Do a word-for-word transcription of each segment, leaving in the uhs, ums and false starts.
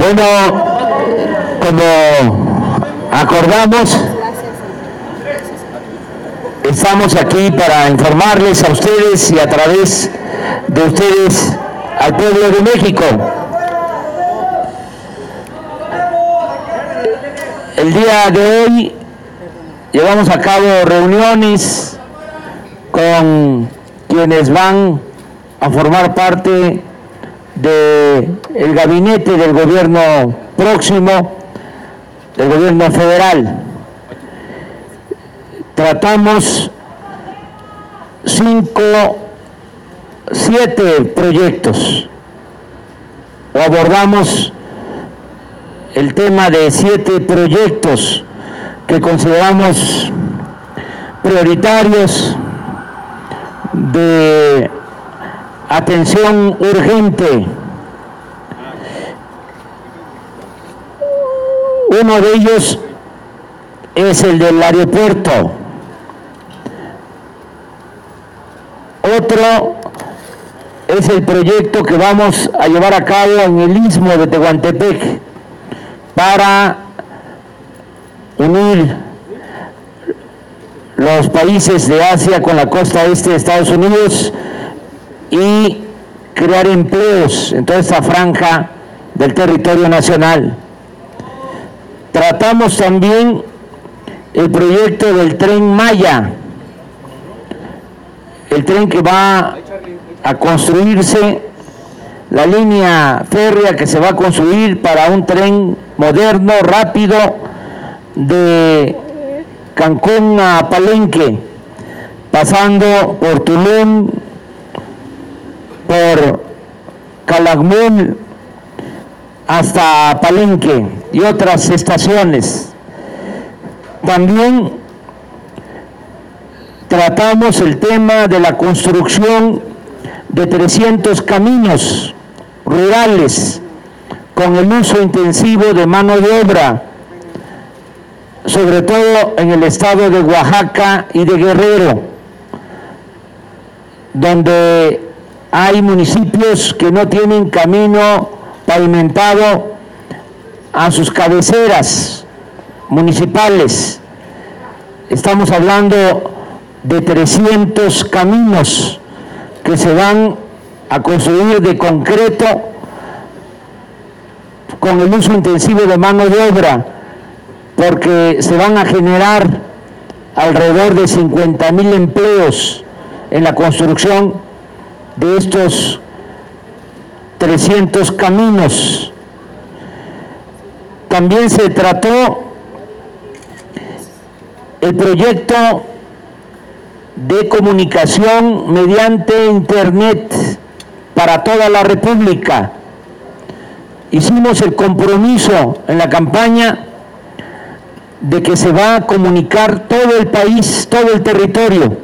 Bueno, como acordamos, estamos aquí para informarles a ustedes y a través de ustedes al pueblo de México. El día de hoy llevamos a cabo reuniones con quienes van a formar parte del gabinete del gobierno próximo, del gobierno federal. Tratamos cinco, siete proyectos, o abordamos el tema de siete proyectos que consideramos prioritarios, de atención urgente. Uno de ellos es el del aeropuerto. Otro es el proyecto que vamos a llevar a cabo en el istmo de Tehuantepec para unir los países de Asia con la costa este de Estados Unidos y crear empleos en toda esta franja del territorio nacional. Tratamos también el proyecto del Tren Maya, el tren que va a construirse, la línea férrea que se va a construir para un tren moderno, rápido, de Cancún a Palenque, pasando por Tulum, por Calakmul hasta Palenque y otras estaciones. También tratamos el tema de la construcción de trescientos caminos rurales con el uso intensivo de mano de obra, sobre todo en el estado de Oaxaca y de Guerrero, donde hay municipios que no tienen camino pavimentado a sus cabeceras municipales. Estamos hablando de trescientos caminos que se van a construir de concreto con el uso intensivo de mano de obra, porque se van a generar alrededor de cincuenta mil empleos en la construcción de estos trescientos caminos. También se trató el proyecto de comunicación mediante Internet para toda la República. Hicimos el compromiso en la campaña de que se va a comunicar todo el país, todo el territorio,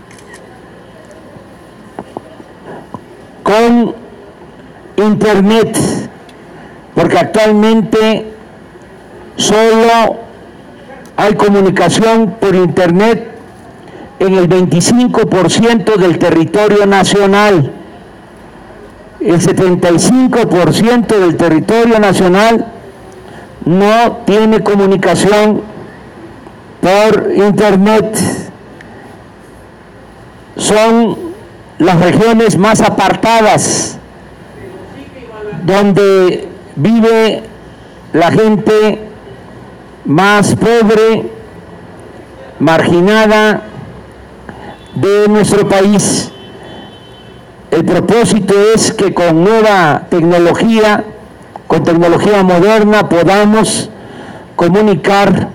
con Internet, porque actualmente solo hay comunicación por Internet en el veinticinco por ciento del territorio nacional. El setenta y cinco por ciento del territorio nacional no tiene comunicación por Internet. Son las regiones más apartadas, donde vive la gente más pobre, marginada de nuestro país. El propósito es que con nueva tecnología, con tecnología moderna, podamos comunicar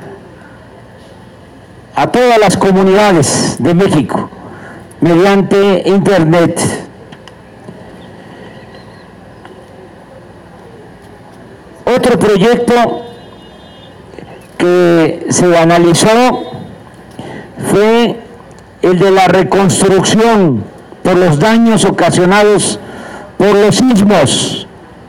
a todas las comunidades de México mediante Internet. Otro proyecto que se analizó fue el de la reconstrucción por los daños ocasionados por los sismos.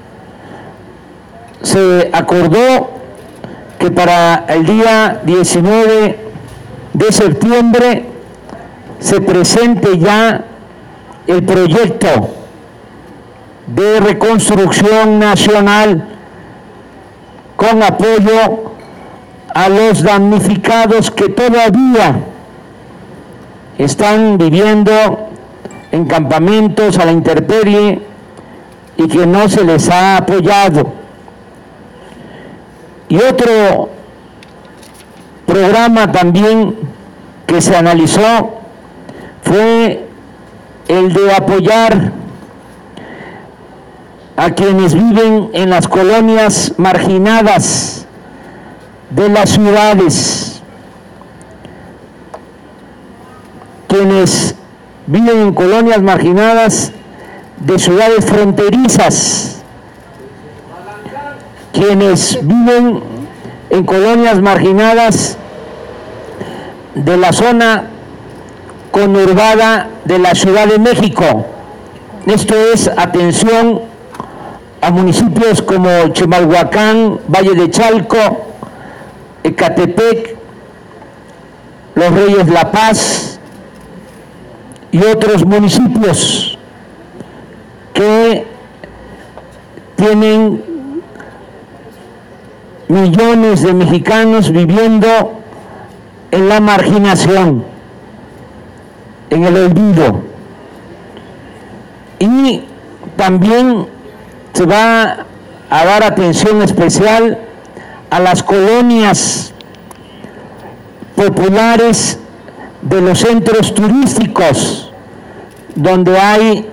Se acordó que para el día diecinueve de septiembre se presente ya el proyecto de reconstrucción nacional con apoyo a los damnificados que todavía están viviendo en campamentos a la intemperie y que no se les ha apoyado. Y otro programa también que se analizó fue el de apoyar a quienes viven en las colonias marginadas de las ciudades, quienes viven en colonias marginadas de ciudades fronterizas, quienes viven en colonias marginadas de la zona conurbada de la Ciudad de México. Esto es atención a municipios como Chimalhuacán, Valle de Chalco, Ecatepec, Los Reyes La Paz y otros municipios que tienen millones de mexicanos viviendo en la marginación, en el olvido. Y también se va a dar atención especial a las colonias populares de los centros turísticos, donde hay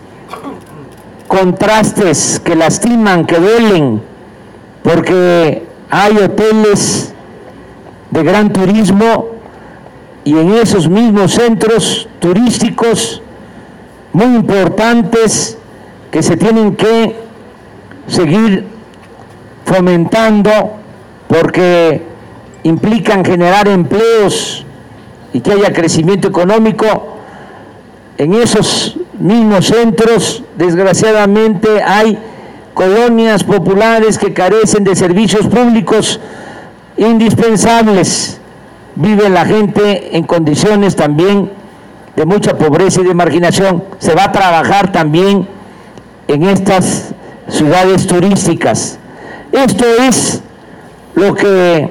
contrastes que lastiman, que duelen, porque hay hoteles de gran turismo y en esos mismos centros turísticos muy importantes que se tienen que seguir fomentando porque implican generar empleos y que haya crecimiento económico. En esos mismos centros, desgraciadamente, hay colonias populares que carecen de servicios públicos indispensables. Vive la gente en condiciones también de mucha pobreza y de marginación. Se va a trabajar también en estas ciudades turísticas. Esto es lo que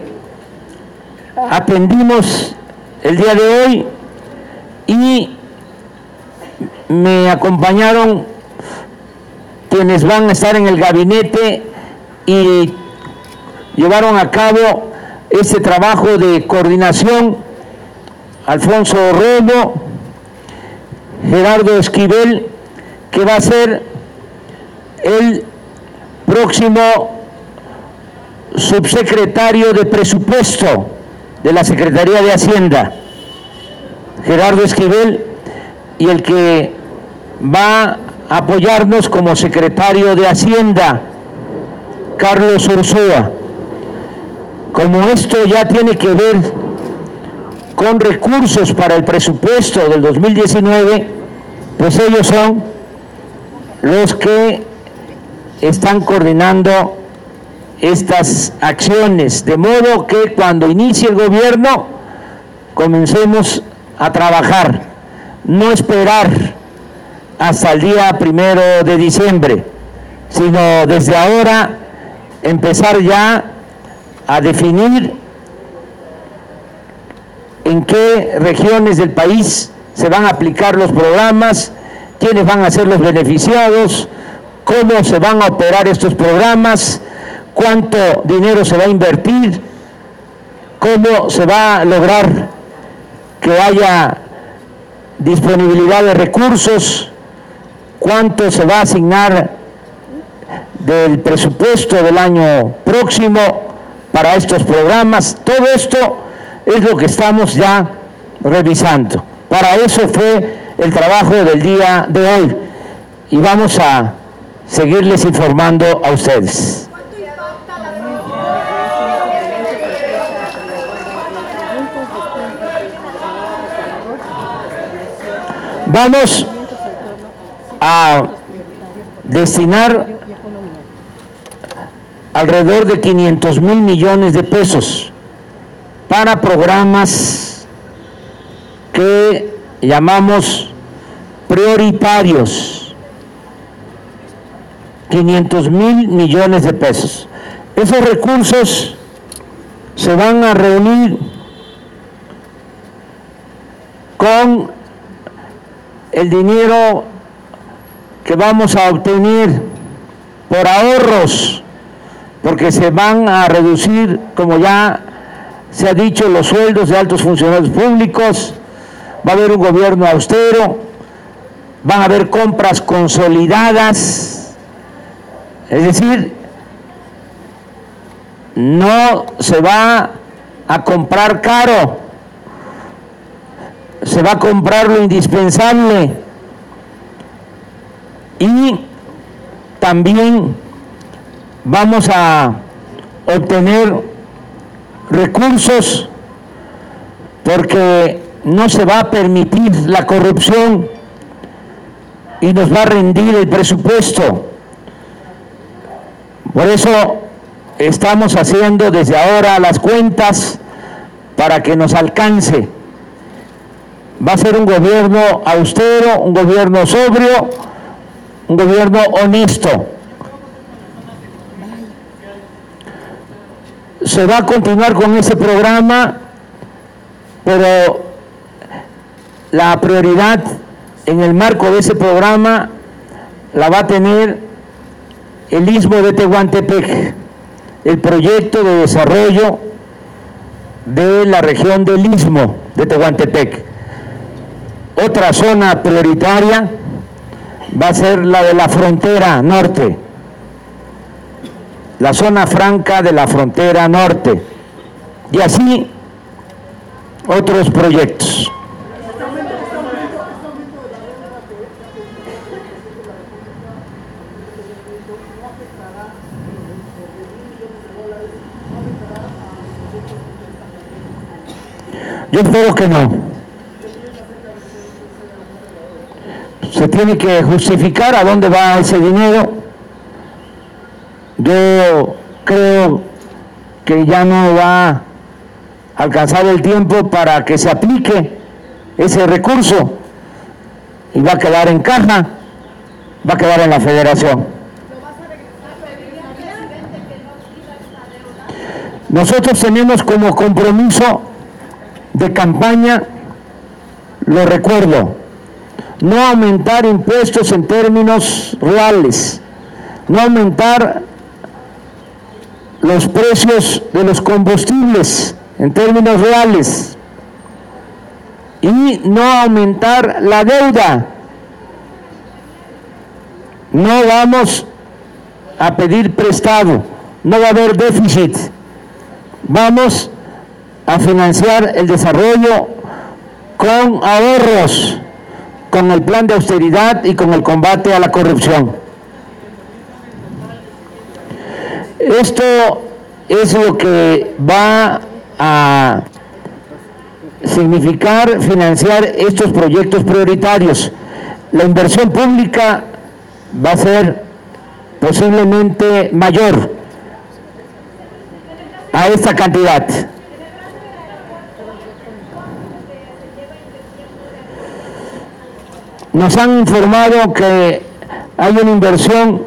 atendimos el día de hoy y me acompañaron quienes van a estar en el gabinete y llevaron a cabo este trabajo de coordinación: Alfonso Romo, Gerardo Esquivel, que va a ser el próximo subsecretario de Presupuesto de la Secretaría de Hacienda, Gerardo Esquivel, y el que va a apoyarnos como secretario de Hacienda, Carlos Ursúa. Como esto ya tiene que ver con recursos para el presupuesto del dos mil diecinueve, pues ellos son los que están coordinando estas acciones, de modo que cuando inicie el gobierno comencemos a trabajar, no esperar hasta el día primero de diciembre, sino desde ahora empezar ya a definir en qué regiones del país se van a aplicar los programas, quiénes van a ser los beneficiados, cómo se van a operar estos programas, cuánto dinero se va a invertir, cómo se va a lograr que haya disponibilidad de recursos, cuánto se va a asignar del presupuesto del año próximo para estos programas. Todo esto es lo que estamos ya revisando. Para eso fue el trabajo del día de hoy y vamos a seguirles informando a ustedes. Vamos a destinar alrededor de quinientos mil millones de pesos para programas que llamamos prioritarios. quinientos mil millones de pesos. Esos recursos se van a reunir con el dinero que vamos a obtener por ahorros, porque se van a reducir, como ya se ha dicho, los sueldos de altos funcionarios públicos, va a haber un gobierno austero, van a haber compras consolidadas, es decir, no se va a comprar caro, se va a comprar lo indispensable y también vamos a obtener recursos porque no se va a permitir la corrupción y nos va a rendir el presupuesto. Por eso estamos haciendo desde ahora las cuentas para que nos alcance. Va a ser un gobierno austero, un gobierno sobrio, un gobierno honesto. Se va a continuar con ese programa, pero la prioridad en el marco de ese programa la va a tener el Istmo de Tehuantepec, el proyecto de desarrollo de la región del Istmo de Tehuantepec. Otra zona prioritaria va a ser la de la frontera norte, la zona franca de la frontera norte, y así otros proyectos. Yo espero que no. Se tiene que justificar a dónde va ese dinero. Yo creo que ya no va a alcanzar el tiempo para que se aplique ese recurso y va a quedar en caja, va a quedar en la federación. Nosotros tenemos como compromiso de campaña, lo recuerdo, no aumentar impuestos en términos reales, no aumentar los precios de los combustibles en términos reales y no aumentar la deuda. No vamos a pedir prestado, no va a haber déficit, vamos a financiar el desarrollo con ahorros, con el plan de austeridad y con el combate a la corrupción. Esto es lo que va a significar financiar estos proyectos prioritarios. La inversión pública va a ser posiblemente mayor a esta cantidad. Nos han informado que hay una inversión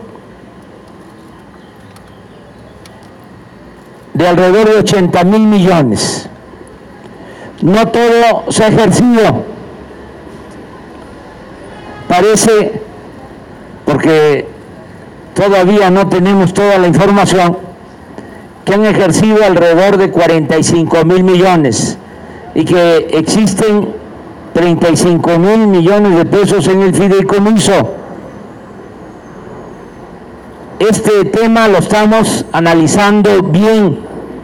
de alrededor de ochenta mil millones. No todo se ha ejercido. Parece, porque todavía no tenemos toda la información, que han ejercido alrededor de cuarenta y cinco mil millones y que existen treinta y cinco mil millones de pesos en el fideicomiso. Este tema lo estamos analizando bien.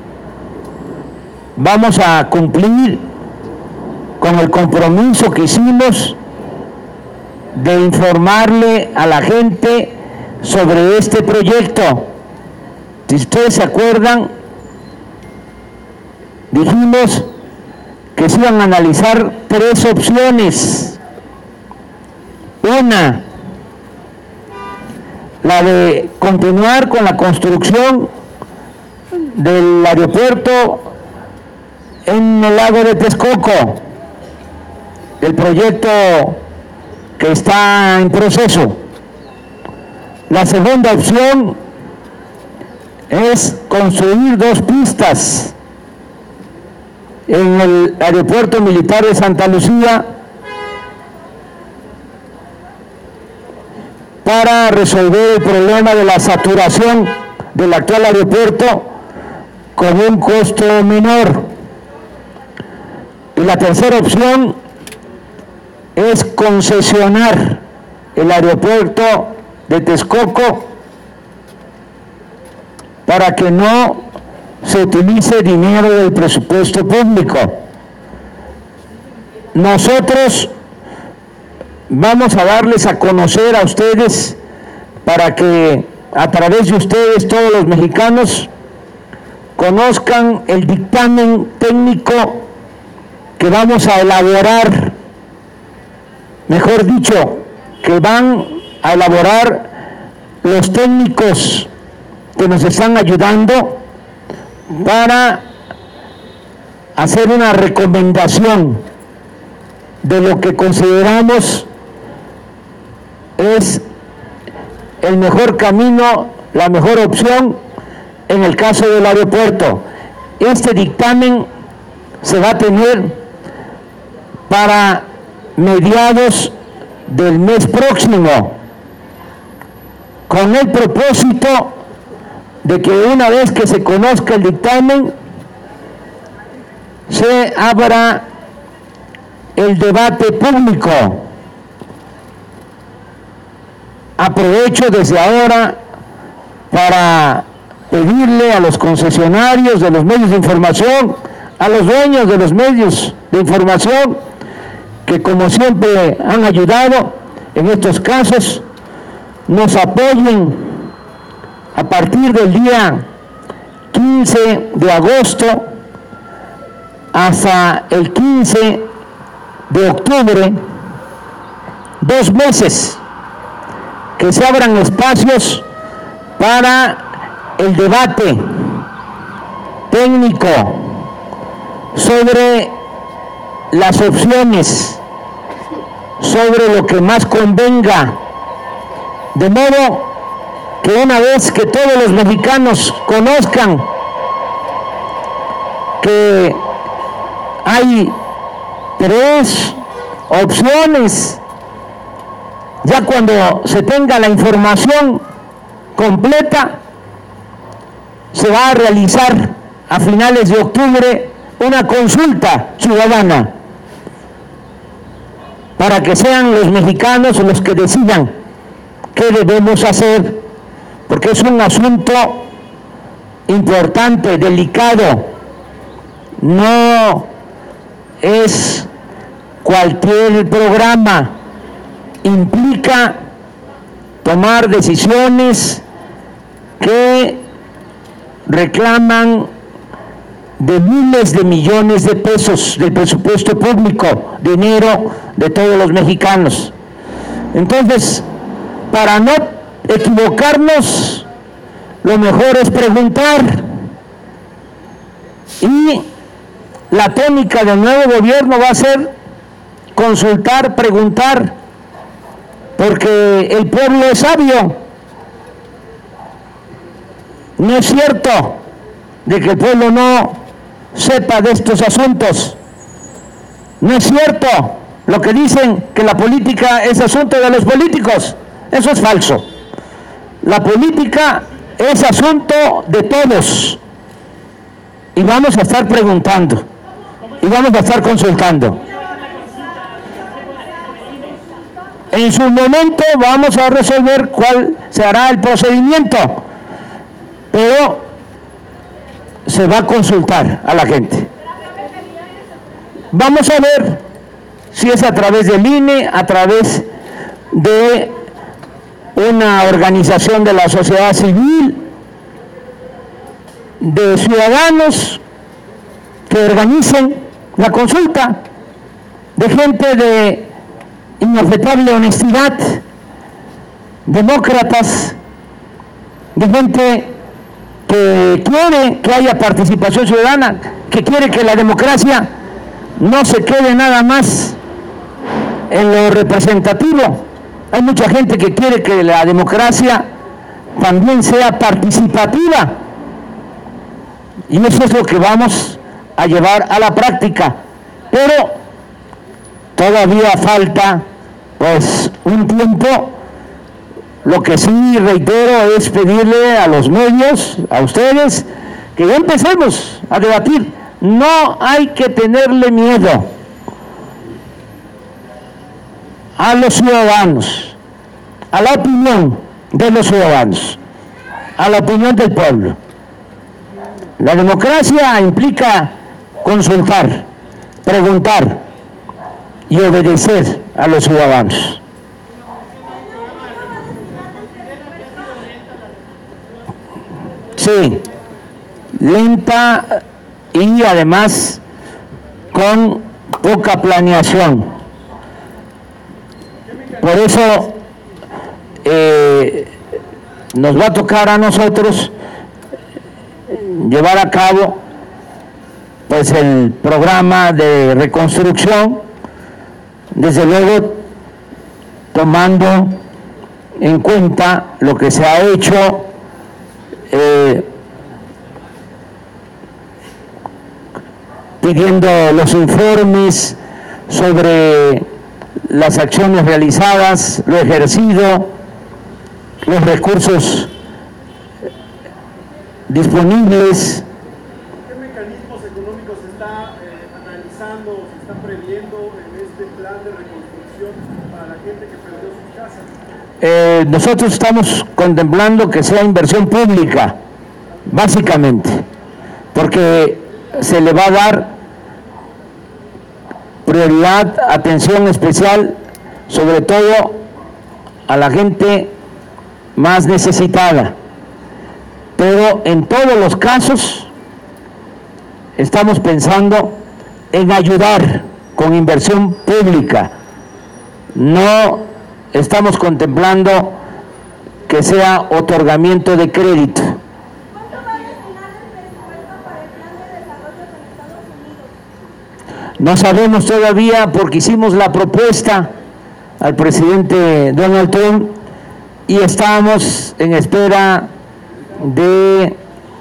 Vamos a cumplir con el compromiso que hicimos de informarle a la gente sobre este proyecto. Si ustedes se acuerdan, dijimos que se iban a analizar tres opciones. Una, la de continuar con la construcción del aeropuerto en el lago de Texcoco, el proyecto que está en proceso. La segunda opción es construir dos pistas en el Aeropuerto Militar de Santa Lucía para resolver el problema de la saturación del actual aeropuerto con un costo menor. Y la tercera opción es concesionar el aeropuerto de Texcoco para que no se utilice dinero del presupuesto público. Nosotros vamos a darles a conocer a ustedes, para que a través de ustedes todos los mexicanos conozcan el dictamen técnico que vamos a elaborar, mejor dicho, que van a elaborar los técnicos que nos están ayudando para hacer una recomendación de lo que consideramos es el mejor camino, la mejor opción en el caso del aeropuerto. Este dictamen se va a tener para mediados del mes próximo, con el propósito de que una vez que se conozca el dictamen, se abra el debate público. Aprovecho desde ahora para pedirle a los concesionarios de los medios de información, a los dueños de los medios de información, que como siempre han ayudado en estos casos, nos apoyen a partir del día quince de agosto hasta el quince de octubre, dos meses, que se abran espacios para el debate técnico sobre las opciones, sobre lo que más convenga, de modo que una vez que todos los mexicanos conozcan que hay tres opciones, ya cuando se tenga la información completa, se va a realizar a finales de octubre una consulta ciudadana para que sean los mexicanos los que decidan qué debemos hacer, porque es un asunto importante, delicado, no es cualquier programa, implica tomar decisiones que reclaman de miles de millones de pesos del presupuesto público, dinero de todos los mexicanos. Entonces, para no equivocarnos, lo mejor es preguntar, y la tónica del nuevo gobierno va a ser consultar, preguntar, porque el pueblo es sabio. No es cierto de que el pueblo no sepa de estos asuntos. No es cierto lo que dicen, que la política es asunto de los políticos. Eso es falso. La política es asunto de todos. Y vamos a estar preguntando. Y vamos a estar consultando. En su momento vamos a resolver cuál será el procedimiento, pero se va a consultar a la gente. Vamos a ver si es a través del I N E, a través de una organización de la sociedad civil, de ciudadanos que organicen la consulta, de gente de inobjetable honestidad, demócratas, de gente que quiere que haya participación ciudadana, que quiere que la democracia no se quede nada más en lo representativo. Hay mucha gente que quiere que la democracia también sea participativa, Y eso es lo que vamos a llevar a la práctica. Pero todavía falta pues un tiempo. Lo que sí reitero es pedirle a los medios, a ustedes, que ya empecemos a debatir. No hay que tenerle miedo a los ciudadanos, a la opinión de los ciudadanos, a la opinión del pueblo. La democracia implica consultar, preguntar y obedecer a los ciudadanos. Sí, lenta y además con poca planeación. Por eso eh, nos va a tocar a nosotros llevar a cabo pues el programa de reconstrucción, desde luego tomando en cuenta lo que se ha hecho eh, pidiendo los informes sobre las acciones realizadas, lo ejercido, los recursos disponibles. ¿Qué mecanismos económicos se está eh, analizando, se está previendo en este plan de reconstrucción para la gente que perdió sus casas? Eh, nosotros estamos contemplando que sea inversión pública, básicamente, porque se le va a dar prioridad, atención especial, sobre todo a la gente más necesitada. Pero en todos los casos estamos pensando en ayudar con inversión pública. No estamos contemplando que sea otorgamiento de crédito. ¿Cuánto va a destinar el presupuesto para el plan de desarrollo en Estados Unidos? No sabemos todavía porque hicimos la propuesta al presidente Donald Trump y estamos en espera de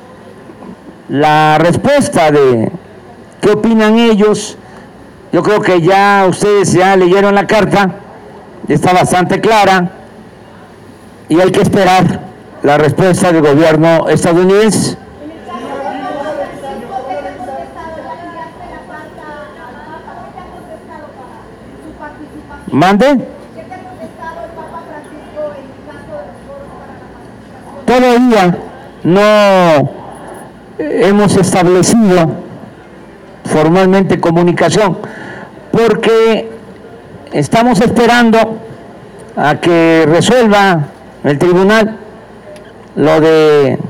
la respuesta de qué opinan ellos. Yo creo que ya ustedes ya leyeron la carta, está bastante clara y hay que esperar la respuesta del gobierno estadounidense. En el caso de Francisco, ¿qué te ha contestado? ¿Ya le enviaste la carta al Papa? ¿Qué te ha contestado para su participación? ¿Mande? ¿Qué te ha contestado el Papa Francisco en el caso de los foros para la participación? Todavía no hemos establecido formalmente comunicación porque estamos esperando a que resuelva el tribunal lo de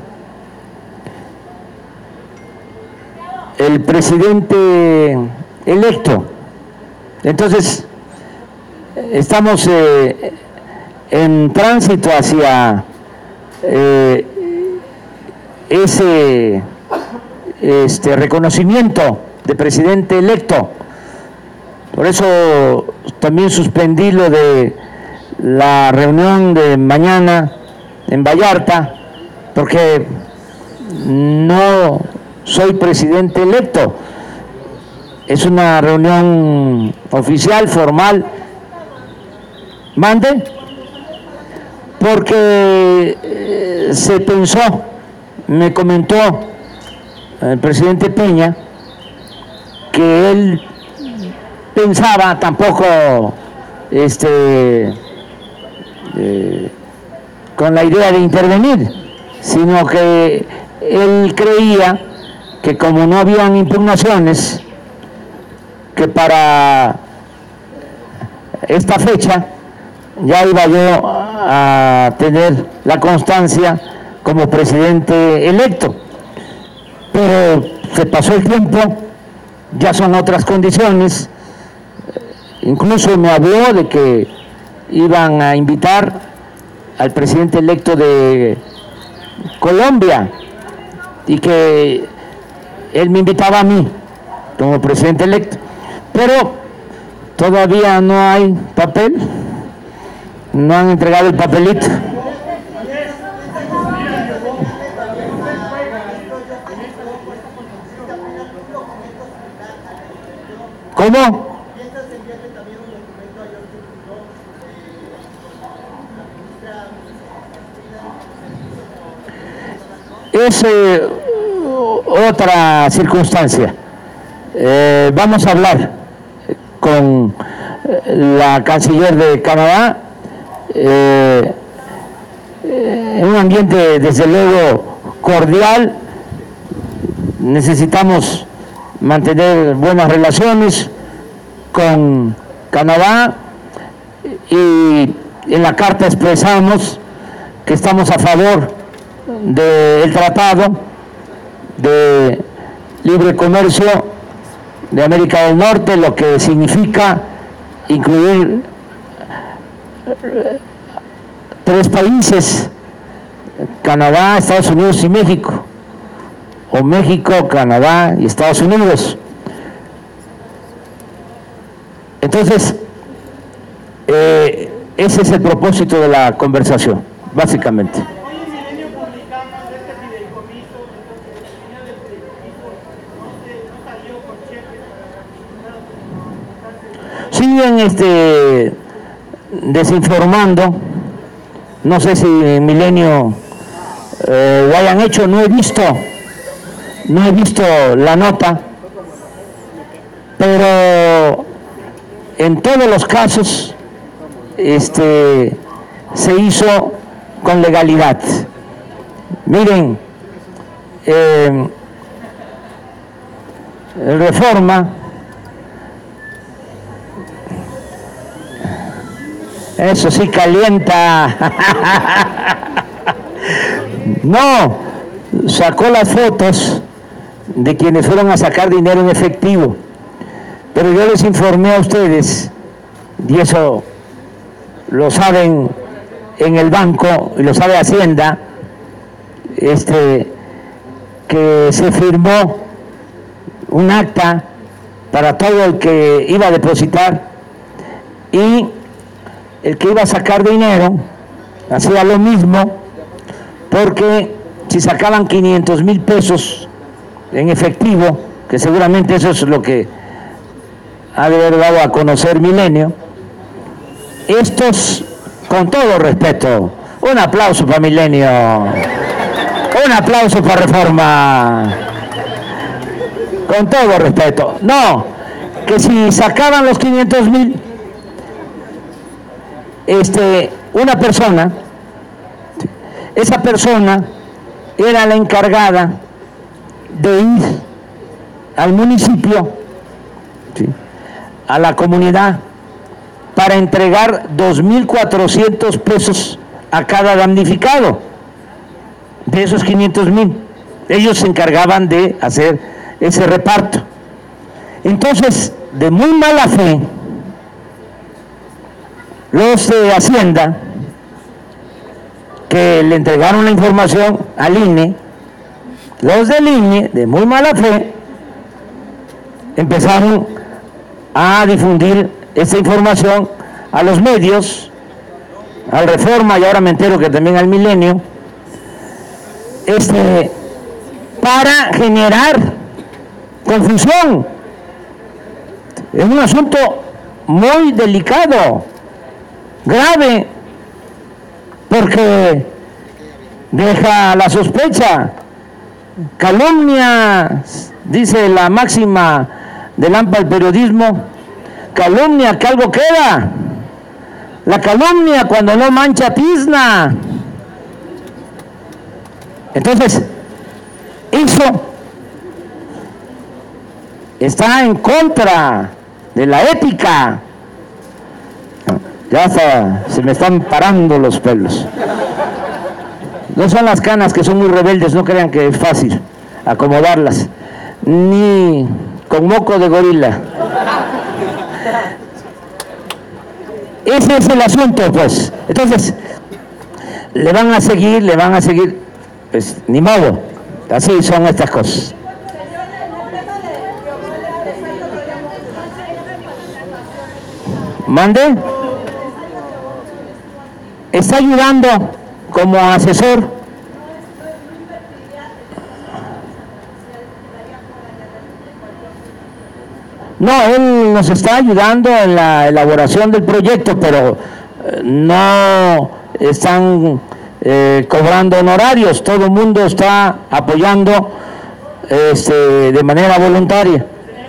el presidente electo. Entonces estamos eh, en tránsito hacia eh, ese este reconocimiento de presidente electo. Por eso también suspendí lo de la reunión de mañana en Vallarta, porque no soy presidente electo. Es una reunión oficial, formal. ¿Mande? Porque eh, se pensó, me comentó el presidente Peña, que él pensaba tampoco este eh, con la idea de intervenir, sino que él creía que como no habían impugnaciones, que para esta fecha ya iba yo a tener la constancia como presidente electo. Pero se pasó el tiempo, ya son otras condiciones. Incluso me habló de que iban a invitar al presidente electo de Colombia y que él me invitaba a mí como presidente electo, pero todavía no hay papel, no han entregado el papelito. ¿Cómo? ¿Piensas enviarle también un documento a George Trudeau, la ministra? Es eh, otra circunstancia. Eh, vamos a hablar con la canciller de Canadá eh, en un ambiente desde luego cordial. Necesitamos mantener buenas relaciones con Canadá y en la carta expresamos que estamos a favor del tratado de libre comercio de América del Norte, lo que significa incluir tres países, Canadá, Estados Unidos y México, o México, Canadá y Estados Unidos. Entonces, eh, ese es el propósito de la conversación, básicamente. Siguen este, desinformando, no sé si en Milenio eh, lo hayan hecho, no he visto, no he visto la nota, pero en todos los casos este, se hizo con legalidad. Miren, eh, Reforma, eso sí calienta. No, sacó las fotos de quienes fueron a sacar dinero en efectivo, pero yo les informé a ustedes, y eso lo saben en el banco y lo sabe Hacienda, este, que se firmó un acta para todo el que iba a depositar, y el que iba a sacar dinero hacía lo mismo, porque si sacaban quinientos mil pesos en efectivo, que seguramente eso es lo que ha de haber dado a conocer Milenio, estos, con todo respeto, un aplauso para Milenio, un aplauso para Reforma, con todo respeto, no, que si sacaban los quinientos mil, este, una persona, esa persona era la encargada de ir al municipio, ¿sí?, a la comunidad, para entregar dos mil cuatrocientos pesos a cada damnificado de esos quinientos mil. Ellos se encargaban de hacer ese reparto. Entonces, de muy mala fe, los de Hacienda, que le entregaron la información al I N E, los del I N E, de muy mala fe, empezaron a difundir esta información a los medios, al Reforma y ahora me entero que también al Milenio, este, para generar confusión. Es un asunto muy delicado, grave, porque deja la sospecha, calumnia, dice la máxima del AMPA del periodismo, calumnia que algo queda, la calumnia cuando no mancha tizna. Entonces, eso está en contra de la ética. Ya hasta se me están parando los pelos. No son las canas que son muy rebeldes, no crean que es fácil acomodarlas, ni con moco de gorila. Ese es el asunto, pues. Entonces, le van a seguir, le van a seguir, pues ni modo, así son estas cosas. ¿Mande? Está ayudando como asesor. No, él nos está ayudando en la elaboración del proyecto, pero eh, no están eh, cobrando honorarios, todo el mundo está apoyando este, de manera voluntaria.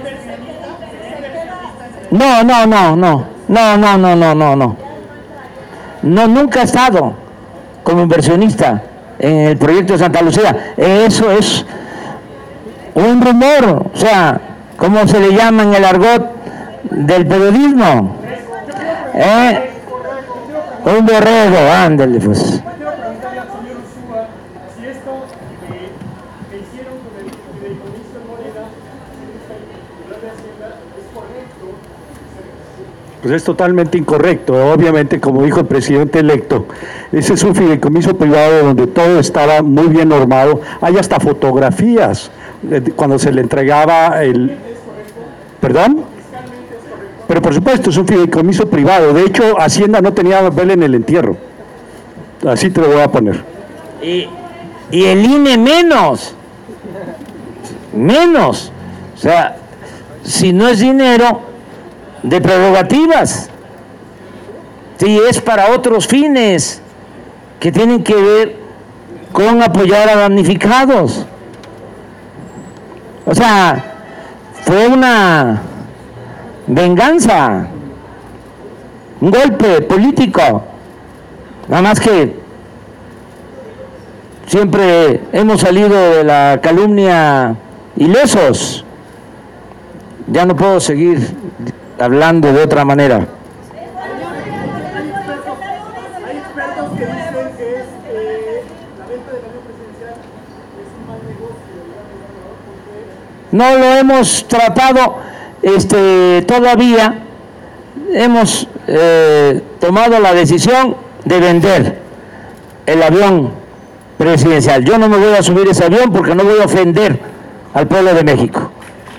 No, no, no, no, no, no, no, no, no, no. No, nunca he estado como inversionista en el proyecto de Santa Lucía. Eso es un rumor, o sea, ¿cómo se le llama en el argot del periodismo? ¿Eh? Un borrego, ándale pues. Quiero preguntarle al señor Ursúa si esto eh, que hicieron con el fideicomiso en Morena, de Hacienda, es correcto. Pues es totalmente incorrecto, obviamente, como dijo el presidente electo, ese es un fideicomiso privado donde todo estaba muy bien normado, hay hasta fotografías de cuando se le entregaba el... ¿Perdón? Pero por supuesto es un fideicomiso privado, de hecho Hacienda no tenía papel en el entierro, así te lo voy a poner. Y, y el I N E menos, menos, o sea, si no es dinero de prerrogativas, si es para otros fines que tienen que ver con apoyar a damnificados. O sea, fue una venganza, un golpe político, nada más que siempre hemos salido de la calumnia ilesos. Ya no puedo seguir hablando de otra manera. Hay expertos que dicen que es eh, la venta del avión presidencial es un mal negocio, digamos, ¿no? Porque No lo hemos tratado este, todavía, hemos eh, tomado la decisión de vender el avión presidencial. Yo no me voy a subir ese avión porque no voy a ofender al pueblo de México.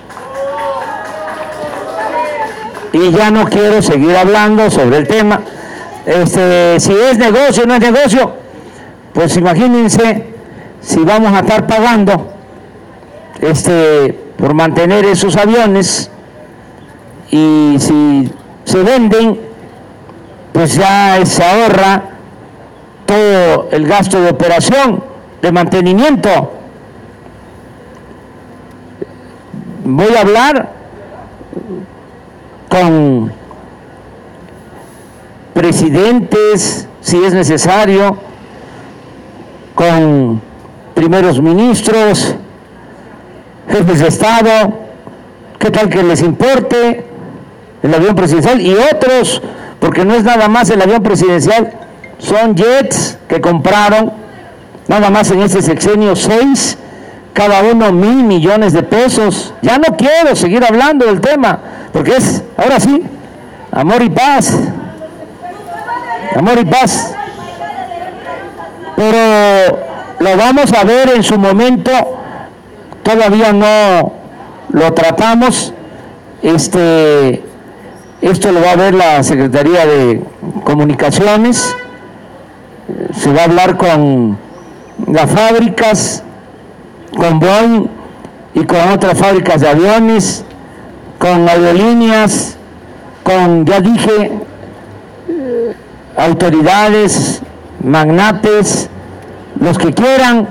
Y ya no quiero seguir hablando sobre el tema. Este, si es negocio o no es negocio, pues imagínense si vamos a estar pagando este, por mantener esos aviones, y si se venden, pues ya se ahorra todo el gasto de operación, de mantenimiento. Voy a hablar con presidentes, si es necesario, con primeros ministros, jefes de Estado, qué tal que les importe el avión presidencial, y otros, porque no es nada más el avión presidencial, son jets que compraron, nada más en este sexenio, seis, cada uno mil millones de pesos. Ya no quiero seguir hablando del tema, porque es, ahora sí, amor y paz, amor y paz, pero lo vamos a ver en su momento, todavía no lo tratamos, este, esto lo va a ver la Secretaría de Comunicaciones, se va a hablar con las fábricas, con Boeing y con otras fábricas de aviones, con aerolíneas, con, ya dije, eh, autoridades, magnates, los que quieran.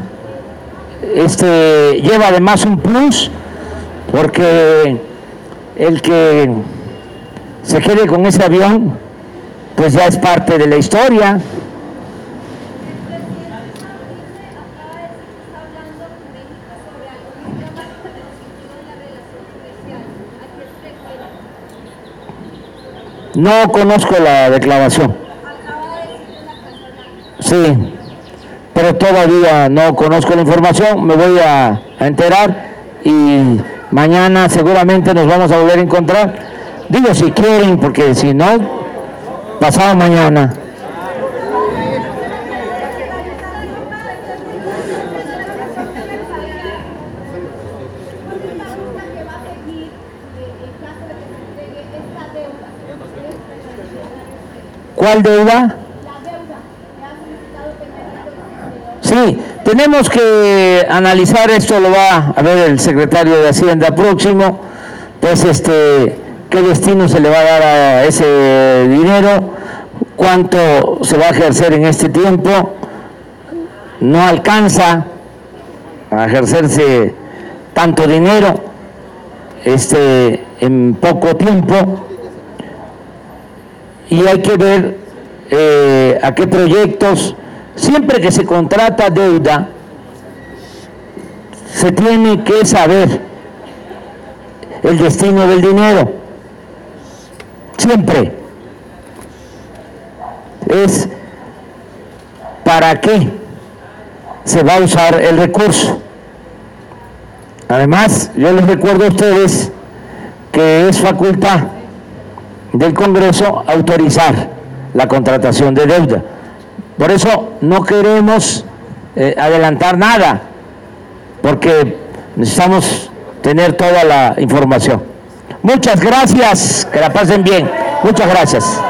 Este lleva además un plus, porque el que se quede con ese avión, pues ya es parte de la historia. No conozco la declaración. Sí, pero todavía no conozco la información, me voy a, a enterar y mañana seguramente nos vamos a volver a encontrar. Digo si quieren, porque si no, pasado mañana. ¿Cuál deuda? Sí, tenemos que analizar esto, lo va a ver el secretario de Hacienda próximo, pues este, qué destino se le va a dar a ese dinero, cuánto se va a ejercer en este tiempo. No alcanza a ejercerse tanto dinero este, en poco tiempo, y hay que ver eh, a qué proyectos. Siempre que se contrata deuda, se tiene que saber el destino del dinero. Siempre es para qué se va a usar el recurso. Además, yo les recuerdo a ustedes que es facultad del Congreso autorizar la contratación de deuda. Por eso no queremos eh, adelantar nada, porque necesitamos tener toda la información. Muchas gracias, que la pasen bien. Muchas gracias.